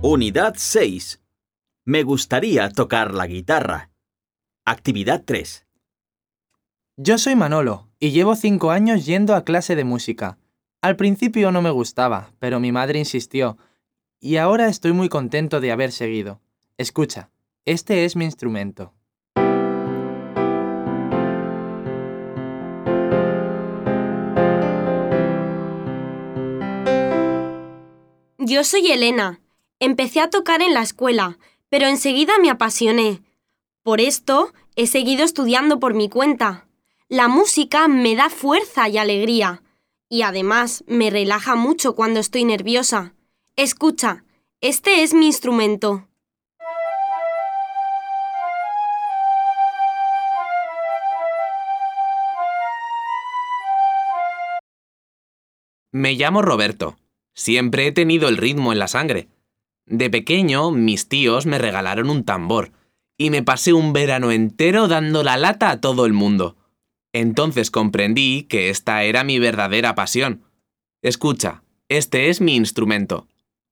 Unidad 6. Me gustaría tocar la guitarra. Actividad 3. Yo soy Manolo y llevo 5 años yendo a clase de música. Al principio no me gustaba, pero mi madre insistió y ahora estoy muy contento de haber seguido. Escucha, este es mi instrumento. Yo soy Elena. Empecé a tocar en la escuela, pero enseguida me apasioné. Por esto, he seguido estudiando por mi cuenta. La música me da fuerza y alegría. Y además, me relaja mucho cuando estoy nerviosa. Escucha, este es mi instrumento. Me llamo Roberto. Siempre he tenido el ritmo en la sangre. De pequeño, mis tíos me regalaron un tambor y me pasé un verano entero dando la lata a todo el mundo. Entonces comprendí que esta era mi verdadera pasión. Escucha, este es mi instrumento.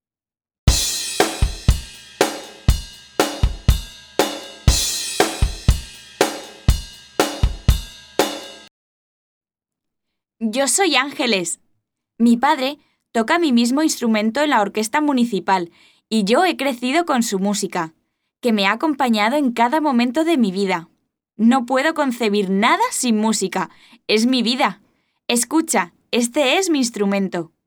Yo soy Ángeles. Mi padre toca mi mismo instrumento en la orquesta municipal y yo he crecido con su música, que me ha acompañado en cada momento de mi vida. No puedo concebir nada sin música. Es mi vida. Escucha, este es mi instrumento.